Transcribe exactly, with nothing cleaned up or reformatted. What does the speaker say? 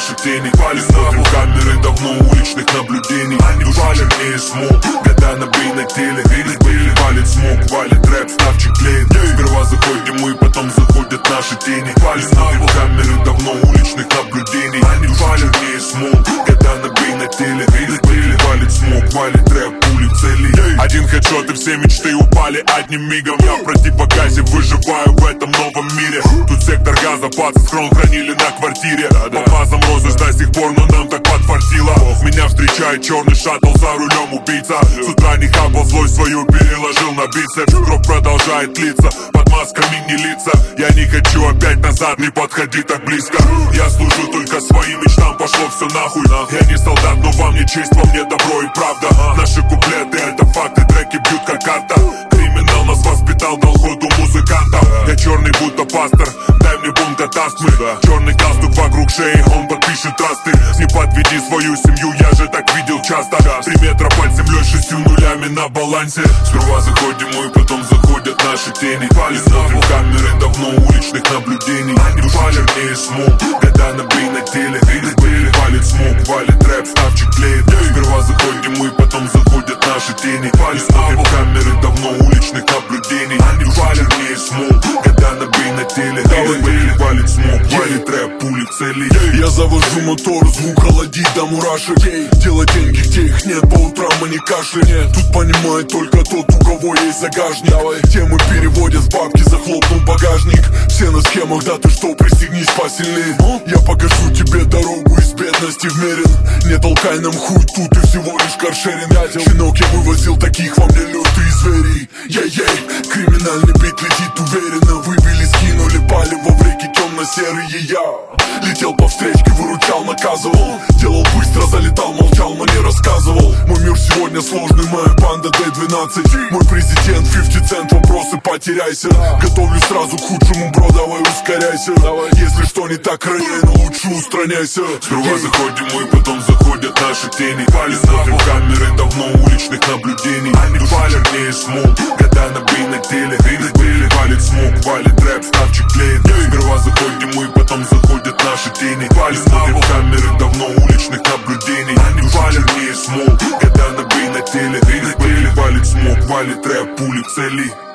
наши тени. Палим, смотрим камеры давно уличных наблюдений. Они валят не смог, когда набей на теле. Видит пыль, валит смог, валит рэп, ставчик клеит. Сперва заходим мы, потом заходят наши тени. Палим, смотрим камеры давно уличных наблюдений. Они валят не смог, когда набей на теле. Видит пыль, валит смог, валит рэп, пули цели. Один хедшот и все мечты упали одним мигом. Я в противогазе выживаю в этом новом мире. Тут сектор газа, пацы схрон хранили на квартире. По фазам розыш до сих пор, но нам так подфартило. Меня встречает черный шаттл, за рулем убийца. С утра не хапал, злость свою переложил на бицепс. Кровь продолжает литься, под масками не лица. Я не хочу опять назад, не подходи так близко. Я служу только своим мечтам, пошло все нахуй. Я не солдат, но во мне честь, во мне добро и правда. Наши куплеты это факты, треки бьют как карта. Криминал нас воспитал, дал ходу музыкантам. Я черный будто пастор, дай мне бум катастмы. Черный галстук вокруг шеи, он подпишет трасты. Не подведи свою семью, я же так видел часто. Три метра под землей, шестью нулями на балансе. Сперва заходим мы, потом заходят наши тени. Палим, смотрим камеры давно уличных наблюдений. Они валят не смог, когда набей на теле. Видит пыль, валит смог, валит рэп, ставчик клеит. Сперва заходим мы, потом заходят наши тени. Палим, смотрим камеры давно уличных наблюдений. Они валят не смог, когда набей на теле. Видит пыль, валит смог, валит рэп, пули цели. Я завожу мотор, звук холодит до мурашек. Делать деньги, где их нет, по утрам мы не кашляем. Тут понимает только тот, у кого есть загажник. Темы переводят в бабки, захлопнул багажник. Все на схемах, да ты что, пристегнись посильнее. Я покажу тебе дорогу из бедности в Мерин. Не толкай нам хуй, тут и всего лишь каршеринг. Щенок, я вывозил таких, во мне лютые звери. Ей-ей, криминальный бит летит уверенно. Выбили, скинули палево в реки темно-серые. Я летел по встречке, выручал, наказывал. Делал быстро, залетал, молчал, но не рассказывал. Мой мир сегодня сложный, моя банда дэ двенадцать. Мой президент пятьдесят цент, вопросы потеряйся. Готовлю сразу к худшему, бро, давай ускоряйся. Если что не так, роняй, но лучше устраняйся. Сперва заходим мы, потом заходят наши тени. Палим, смотрим камеры давно уличных наблюдений. Они валят не смог, когда набей на теле. Видит пыль, валит смог, валит рэп, ставчик клеит. Сперва заходим мы, потом заходят наши тени. Палим, смотрим камеры давно уличных наблюдений. Они валят не смог, когда набей на теле. Видит пыль, валит смог, валит рэп, пули цели.